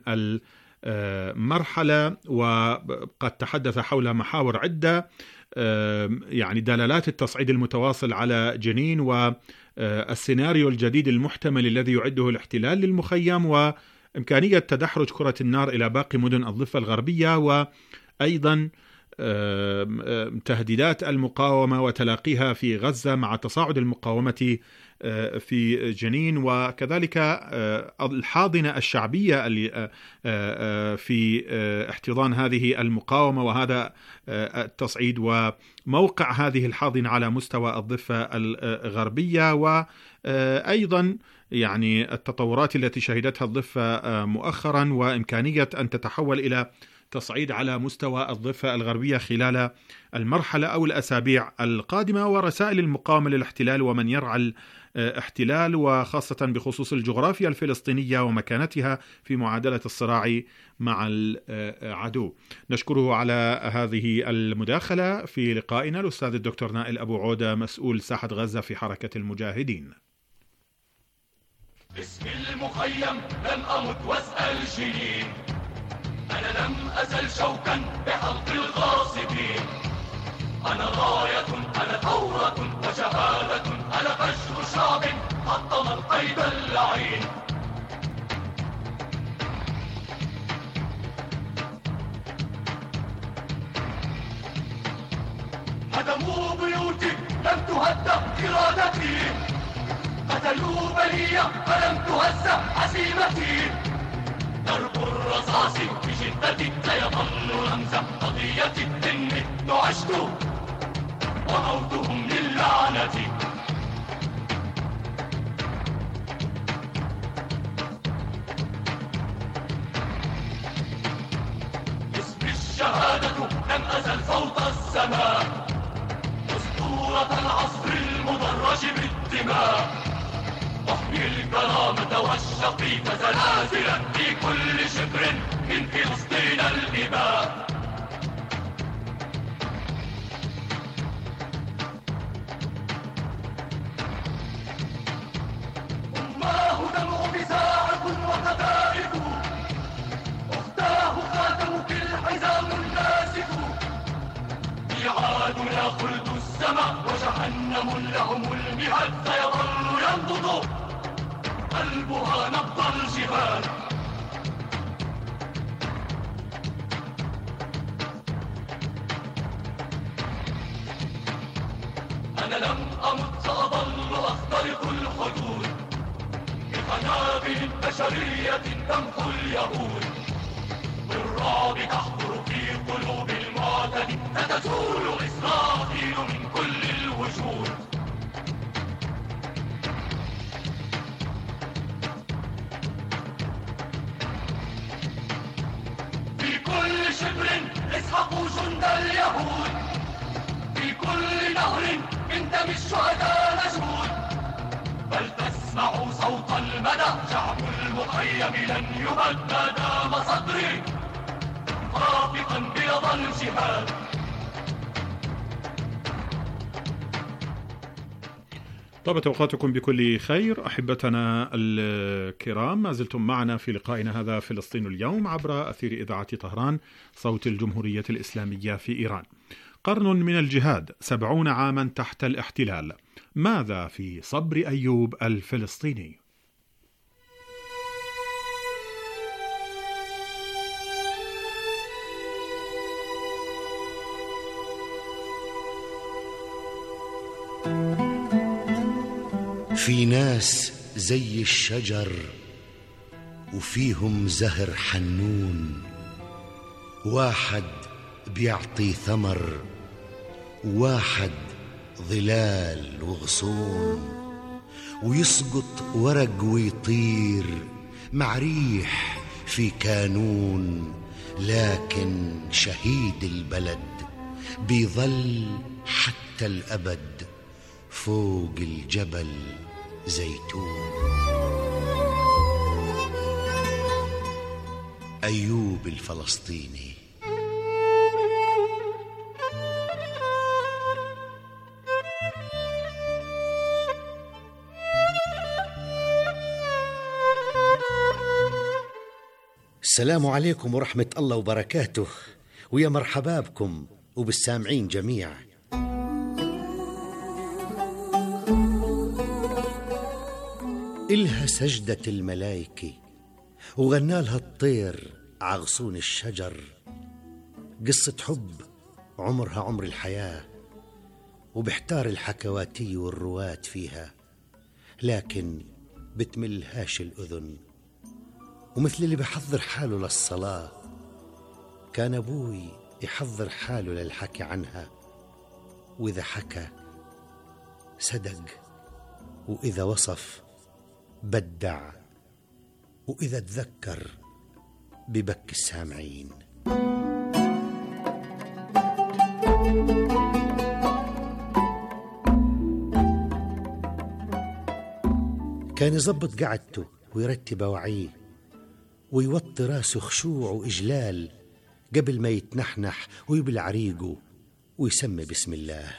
المرحلة، وقد تحدث حول محاور عدة، يعني دلالات التصعيد المتواصل على جنين والسيناريو الجديد المحتمل الذي يعده الاحتلال للمخيم وإمكانية تدحرج كرة النار إلى باقي مدن الضفة الغربية، وأيضا تهديدات المقاومة وتلاقيها في غزة مع تصاعد المقاومة في جنين، وكذلك الحاضنة الشعبية في احتضان هذه المقاومة وهذا التصعيد وموقع هذه الحاضنة على مستوى الضفة الغربية، وأيضا يعني التطورات التي شهدتها الضفة مؤخرا وإمكانية أن تتحول إلى تصعيد على مستوى الضفة الغربية خلال المرحلة أو الأسابيع القادمة، ورسائل المقاومة للاحتلال ومن يرعى الاحتلال، وخاصة بخصوص الجغرافيا الفلسطينية ومكانتها في معادلة الصراع مع العدو. نشكره على هذه المداخلة في لقائنا الأستاذ الدكتور نائل أبو عودة مسؤول ساحة غزة في حركة المجاهدين. باسم المخيم لم أمت واسأل جنين، أنا لم أزل شوكا بحلق الغاصبين، أنا راية، أنا ثورة وشهادة، أنا فجر شعب حطم القيد اللعين. هدموا بيوتي لم تهدأ إرادتي، قتلوا بنية فلم تهز عزيمتي، ضرب الرصاص بشدة سيظل رمز قضية إني عشت وموتهم للعنة. اسم الشهادة لم أزل فوق السماء، أسطورة العصر المدرج بالدماء، أحمي الكرامة والشقيق زلازلا في كل شبر من فلسطين الإباء. أماه دمع بزاعق وكذائب، أختاه خاتمك الحزام الناسف، ميعادنا خلد السماء وشهادة جهنم لهم المهاد سيظل ينبض قلبها نبض الجبال. أنا لم أمت سأظل أخترق الحدود بقنابل بشرية تمحو اليهود. بالرعب تحضر في قلوب المعتدي ستزول إسرائيل من كل الوجود. في كل شبر اسحقوا جند اليهود، في كل نهر من دم الشهداء نجود. بل تسمعوا صوت المدى شعب المخيم لن يبد ما دام صدري رافقا بيض الجهاد. طابت أوقاتكم بكل خير أحبتنا الكرام، ما زلتم معنا في لقائنا هذا فلسطين اليوم عبر أثير إذاعة طهران صوت الجمهورية الإسلامية في إيران. قرن من الجهاد، 70 عاما تحت الاحتلال، ماذا في صبر أيوب الفلسطيني؟ في ناس زي الشجر وفيهم زهر حنون، واحد بيعطي ثمر وواحد ظلال وغصون، ويسقط ورق ويطير مع ريح في كانون. لكن شهيد البلد بيظل حتى الأبد فوق الجبل زيتون. أيوب الفلسطيني. السلام عليكم ورحمة الله وبركاته، ويا مرحبا بكم وبالسامعين جميع. إلها سجدة الملايكة وغنالها الطير عغصون الشجر. قصة حب عمرها عمر الحياة، وبحتار الحكواتي والرواة فيها، لكن بتملهاش الأذن. ومثل اللي بحضر حاله للصلاة، كان أبوي يحضر حاله للحكي عنها، وإذا حكى صدق، وإذا وصف بدع، وإذا تذكر ببكي السامعين. كان يظبط قعدته ويرتب وعيه، ويوطي راسه خشوع وإجلال قبل ما يتنحنح ويبلع ريقه ويسمي بسم الله.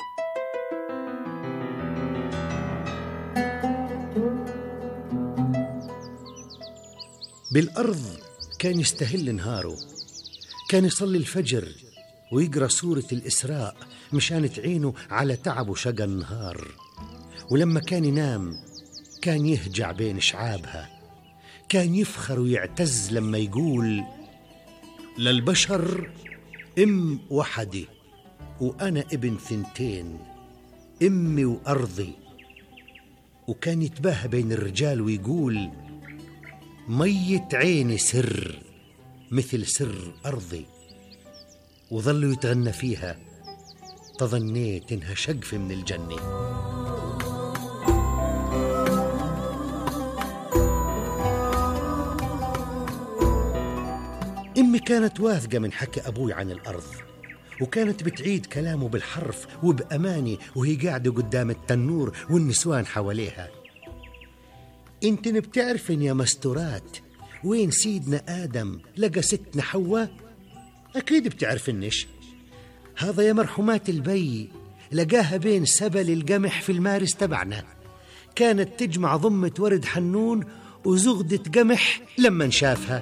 بالأرض كان يستهل نهاره، كان يصلي الفجر ويقرأ سورة الإسراء مشان تعينه على تعب وشقى النهار. ولما كان ينام كان يهجع بين شعابها، كان يفخر ويعتز لما يقول للبشر أم وحدة وأنا ابن ثنتين، أمي وأرضي. وكان يتباهى بين الرجال ويقول مية عيني سر مثل سر أرضي. وظلوا يتغنى فيها، تظنيت إنها شقفة من الجنة. أمي كانت واثقة من حكي أبوي عن الأرض، وكانت بتعيد كلامه بالحرف وبأمانة وهي قاعدة قدام التنور والنسوان حواليها. انتن بتعرفن يا مستورات وين سيدنا آدم لقى ستنا حواء؟ أكيد بتعرفنش. هذا يا مرحومات البي لقاها بين سبل القمح في المارس تبعنا، كانت تجمع ضمة ورد حنون وزغدة قمح لما شافها.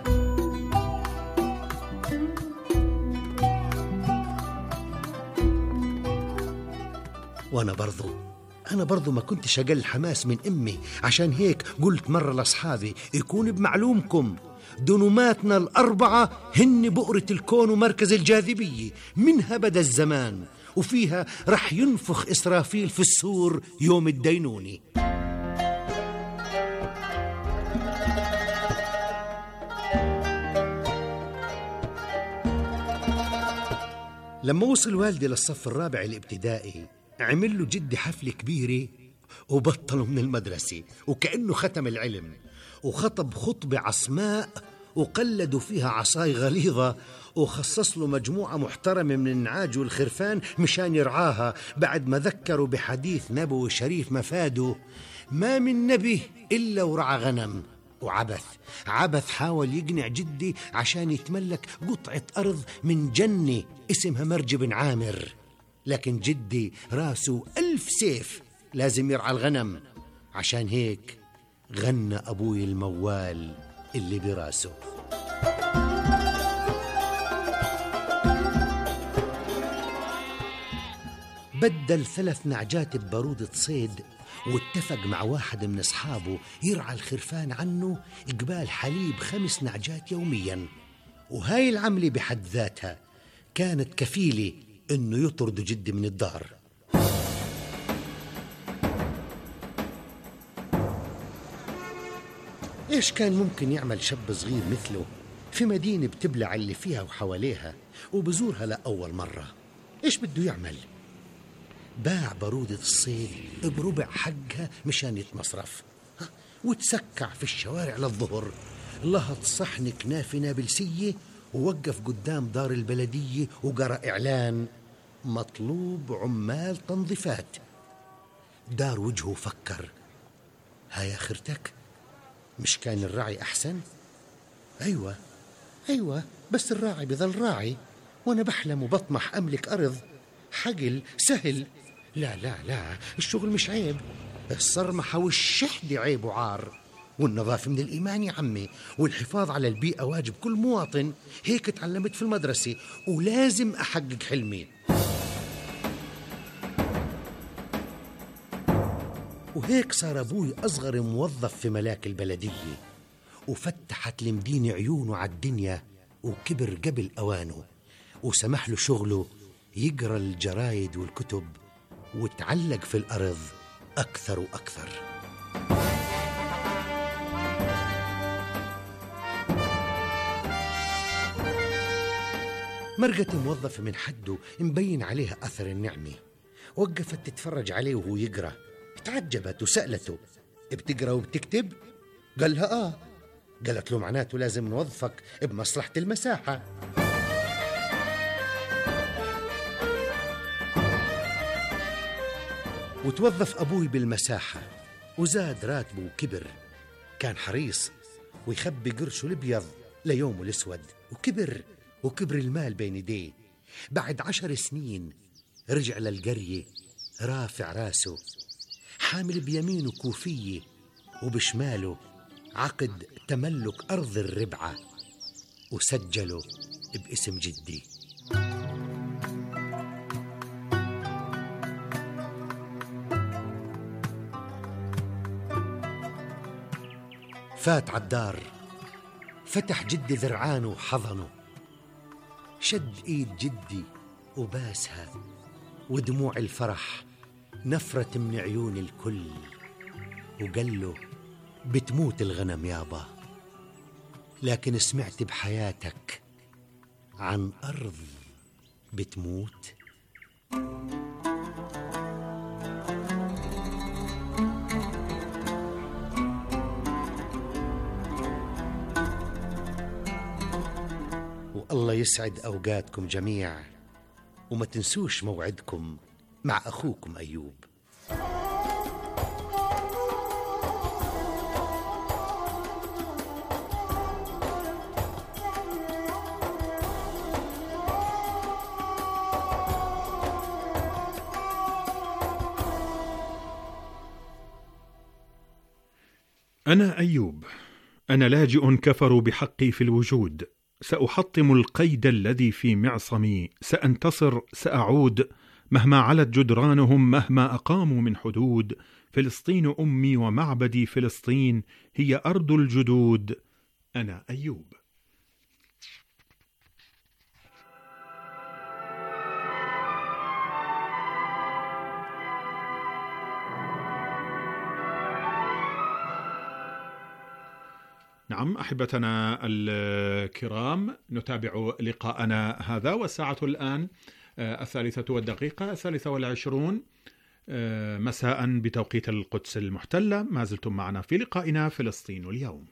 أنا برضو ما كنتش أقل حماس من أمي، عشان هيك قلت مرة لأصحابي يكون بمعلومكم دنوماتنا الأربعة هن بؤرة الكون ومركز الجاذبية، منها بدأ الزمان، وفيها رح ينفخ إسرافيل في السور يوم الدينوني. لما وصل والدي للصف الرابع الابتدائي عمل له جدي حفلة كبيرة وبطلوا من المدرسة وكأنه ختم العلم، وخطب خطبة عصماء وقلدوا فيها عصاي غليظة، وخصص له مجموعة محترمة من النعاج والخرفان مشان يرعاها، بعد ما ذكروا بحديث نبوي شريف مفاده: ما من نبي إلا ورعى غنم. وعبث حاول يقنع جدي عشان يتملك قطعة أرض من جنة اسمها مرج بن عامر، لكن جدي راسه 1000 سيف، لازم يرعى الغنم. عشان هيك غنى أبوي الموال اللي براسه. بدل 3 نعجات ببارودة صيد، واتفق مع واحد من أصحابه يرعى الخرفان عنه إقبال حليب 5 نعجات يوميا، وهاي العملة بحد ذاتها كانت كفيلة إنه يطرد جدي من الدار. إيش كان ممكن يعمل شاب صغير مثله في مدينة بتبلع اللي فيها وحواليها وبزورها لأول مرة؟ إيش بده يعمل؟ باع بارودة الصيد بربع حقها مشان يتمصرف، وتسكع في الشوارع للظهر، لهط صحن كنافة نابلسية ووقف قدام دار البلدية وقرأ إعلان: مطلوب عمال تنظيفات. دار وجهه وفكر: هاي آخرتك؟ مش كان الراعي أحسن؟ أيوة بس الراعي بظل راعي، وأنا بحلم وبطمح أملك أرض، حقل سهل. لا الشغل مش عيب، الصرمحة والشحدة عيب وعار، والنظافة من الإيمان يا عمي، والحفاظ على البيئة واجب كل مواطن، هيك تعلمت في المدرسة ولازم أحقق حلمي. وهيك صار أبوي أصغر موظف في ملاك البلدية، وفتحت المدينة عيونه على الدنيا، وكبر قبل أوانه، وسمح له شغله يقرأ الجرايد والكتب وتعلق في الأرض أكثر وأكثر. مرقت موظفة من حده مبين عليها أثر النعمة، وقفت تتفرج عليه وهو يقرأ، تعجبت وسألته: بتقرأ وبتكتب؟ قال لها آه. قالت له: معناته لازم نوظفك بمصلحة المساحة. وتوظف أبوي بالمساحة وزاد راتبه وكبر، كان حريص ويخبي قرشه الابيض ليومه الاسود، وكبر المال بين يديه. بعد 10 سنين رجع للقرية رافع راسه، حامل بيمينه كوفية وبشماله عقد تملك أرض الربعة، وسجله باسم جدي. فات عالدار، فتح جدي ذرعانه وحضنه، شد ايد جدي وباسها، ودموع الفرح نفرت من عيون الكل، وقال له: بتموت الغنم يابا، لكن سمعت بحياتك عن أرض بتموت؟ والله يسعد أوقاتكم جميع، وما تنسوش موعدكم مع أخوكم أيوب. أنا أيوب، أنا لاجئ كفروا بحقي في الوجود، سأحطم القيد الذي في معصمي، سأنتصر، سأعود، مهما علت جدرانهم، مهما أقاموا من حدود، فلسطين أمي ومعبدي، فلسطين هي أرض الجدود. أنا أيوب. نعم أحبتنا الكرام، نتابع لقاءنا هذا، والساعة الآن 3:23 مساء بتوقيت القدس المحتلة. ما زلتم معنا في لقائنا فلسطين اليوم.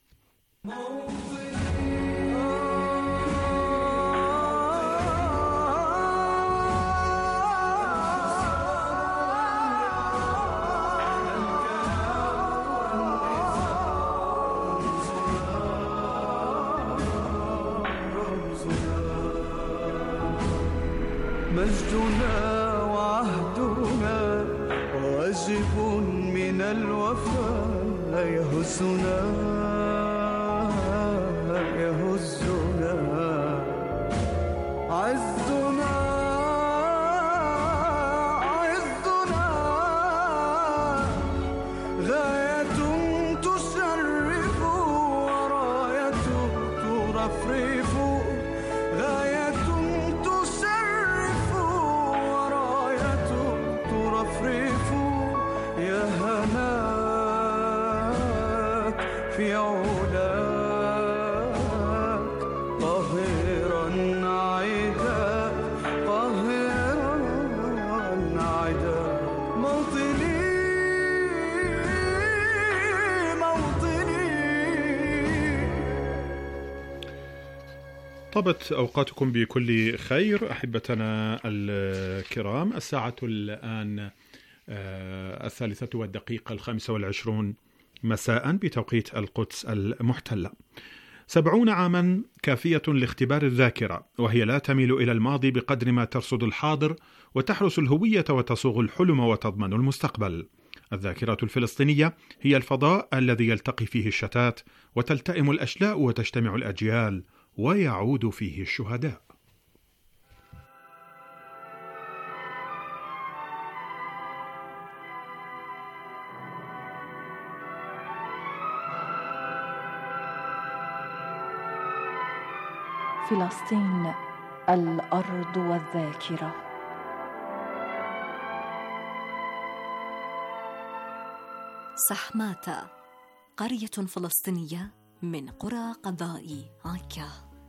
مجدنا وعهدنا واجب من الوفاء يهزنا عزنا غاية تشرف وراية ترفرف، يا هناك في علاك قاهرا عدا موطني طابت أوقاتكم بكل خير أحبتنا الكرام. الساعة الآن 3:25 مساء بتوقيت القدس المحتلة. 70 عاما كافية لاختبار الذاكرة، وهي لا تميل إلى الماضي بقدر ما ترصد الحاضر وتحرس الهوية وتصوغ الحلم وتضمن المستقبل. الذاكرة الفلسطينية هي الفضاء الذي يلتقي فيه الشتات وتلتئم الأشلاء وتجتمع الأجيال ويعود فيه الشهداء. فلسطين الأرض والذاكرة. سحماتا، قرية فلسطينية من قرى قضاء عكا.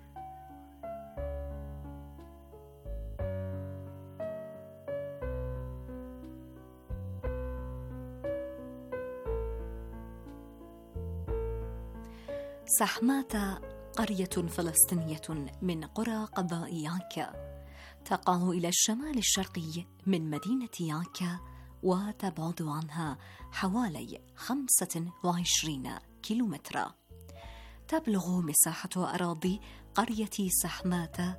سحماتا قرية فلسطينية من قرى قضاء عكا، تقع إلى الشمال الشرقي من مدينة عكا، وتبعد عنها حوالي 25 كيلومترا. تبلغ مساحة أراضي قرية سحماتا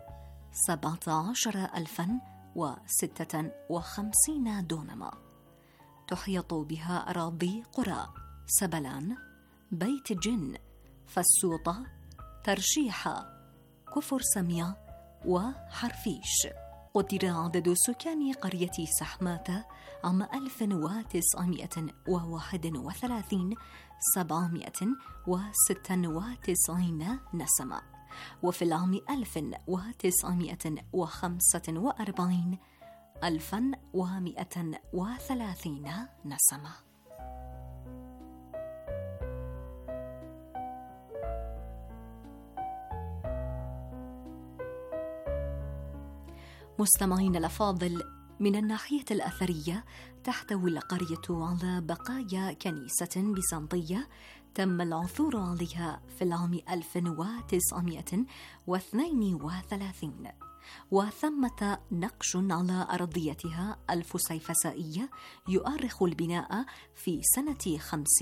17,056 دونما. تحيط بها أراضي قرى سبلان، بيت جن، فالسوطة، ترشيحة، كفر سمية، وحرفيش. قدر عدد سكان قرية سحماتا عام 1931 796 نسمة، وفي العام 1945 1130 نسمة. مستمعين الأفاضل، من الناحية الأثرية تحتوي القرية على بقايا كنيسة بيزنطية تم العثور عليها في العام 1932، وثمة نقش على أرضيتها الفسيفسائية يؤرخ البناء في سنة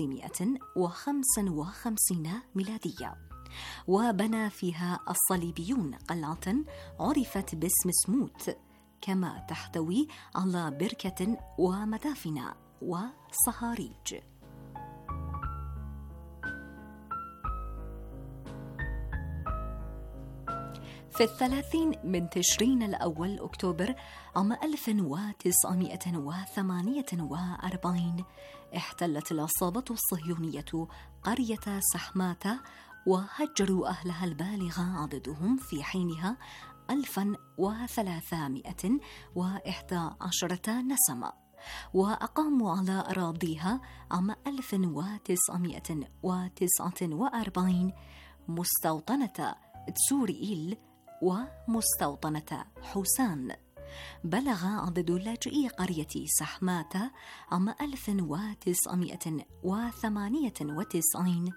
555 ميلادية، وبنى فيها الصليبيون قلعة عرفت باسم سموت، كما تحتوي على بركة ومدافن وصهاريج. في في 30 من تشرين الأول أكتوبر عام 1948 احتلت العصابة الصهيونية قرية سحماتة وهجروا أهلها البالغ عددهم في حينها 1311 نسمة، وأقاموا على أراضيها عام 1949 مستوطنة تسوريئيل ومستوطنة حسان. بلغ عدد لاجئي قرية سحماتة عام 1998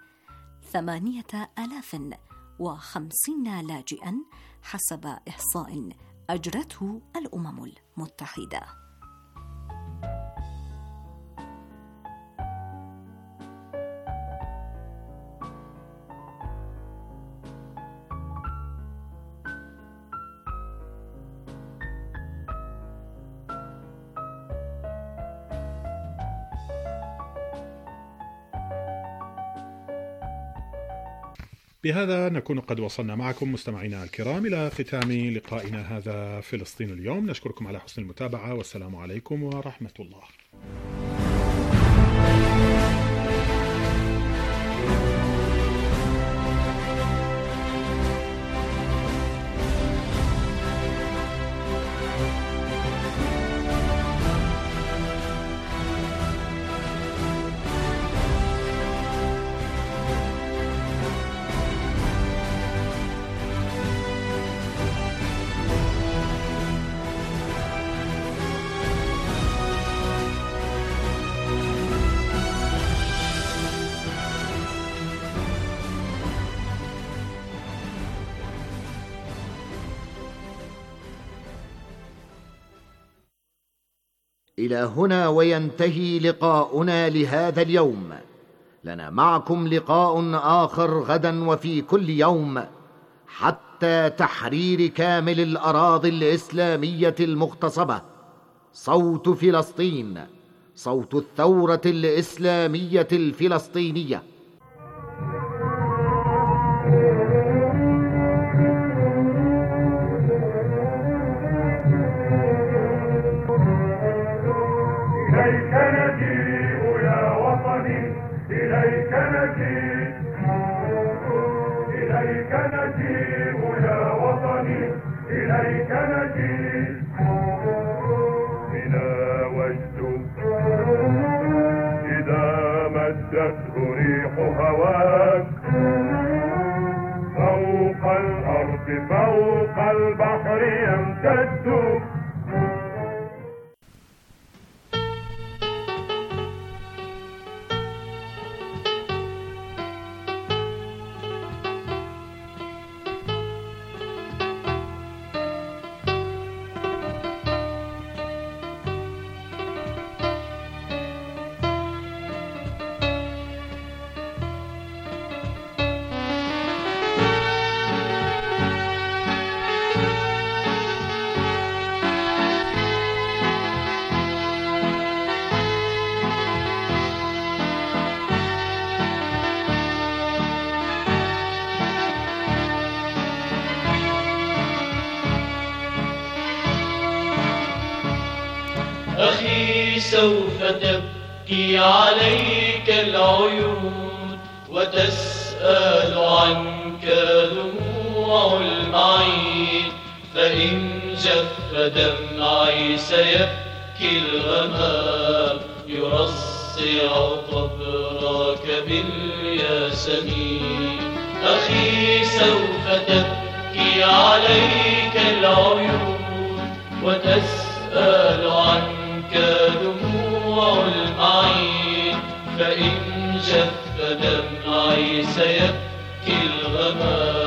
8,050 لاجئا حسب إحصاء أجرته الأمم المتحدة. بهذا نكون قد وصلنا معكم مستمعينا الكرام إلى ختام لقائنا هذا فلسطين اليوم. نشكركم على حسن المتابعة، والسلام عليكم ورحمة الله. إلى هنا وينتهي لقاؤنا لهذا اليوم. لنا معكم لقاء آخر غدا وفي كل يوم حتى تحرير كامل الأراضي الإسلامية المغتصبة. صوت فلسطين، صوت الثورة الإسلامية الفلسطينية. إليك نجيء يا وطني، إليك نجيء، إليك نجيء يا وطني، إليك نجيء. بنا وجد إذا مدته ريح هواك فوق الأرض فوق البحر يمتد. أخي سوف تبكي عليك العيون وتسأل عنك دموع المعين، فإن جف دمعي سيبكي الغمام يرصع قبرك بالياسمين. أخي سوف تبكي عليك العيون وتسأل عنك دموع المعين، فإن جف دمعي سيبكي الغمام